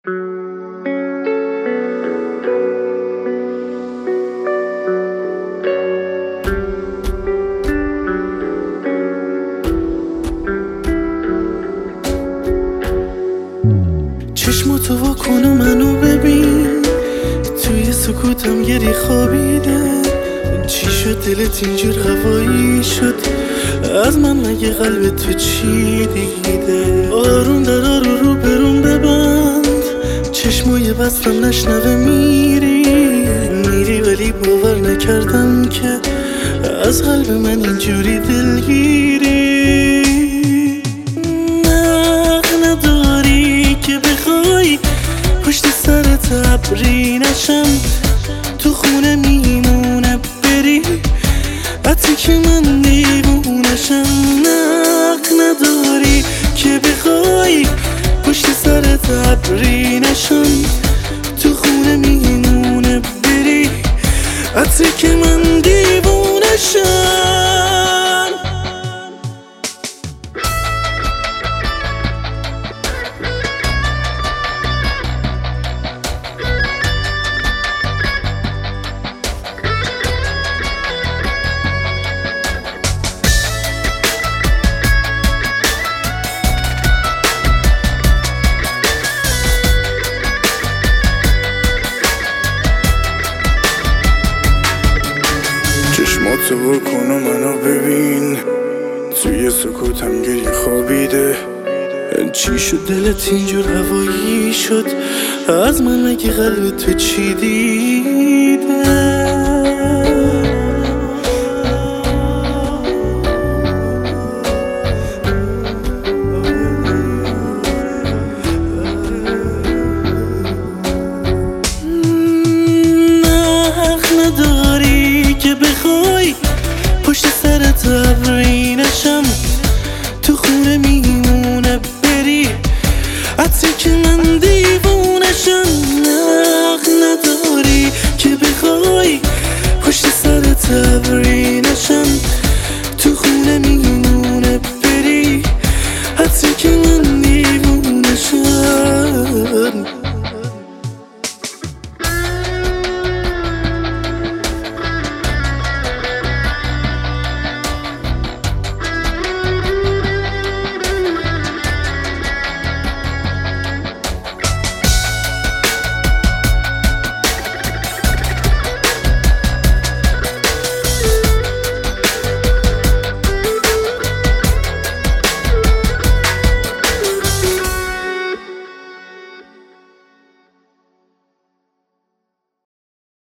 چشماتو واکن و منو ببین، توی سکوتم گری خوابیده. چی شد دلت اینجور هوایی شد؟ از من مگه قلب تو چی دیده؟ آروم در رو برون ببند، چشمای بستم نشنوه. میری ولی باور نکردم که از قلب من اینجوری دلگیری. نداری که بخوای پشت سرت ابری نشم، تو خونه میمونه بری حتی که من دیوونشم. نداری که بخوای پشت سرت ابری نشم، تو خونه میمونه بری حتی که من دیوونشم. چشماتو بکن و منو ببین، توی سکوتم گری خوابیده. چی شد دلت اینجور هوایی شد؟ از من مگه قلب تو چی دیده؟ پشت سرت ابری نشم، تو خونه میمونه بری حتی که من دیوونشم. نداری که بخوای پشت سرت ابری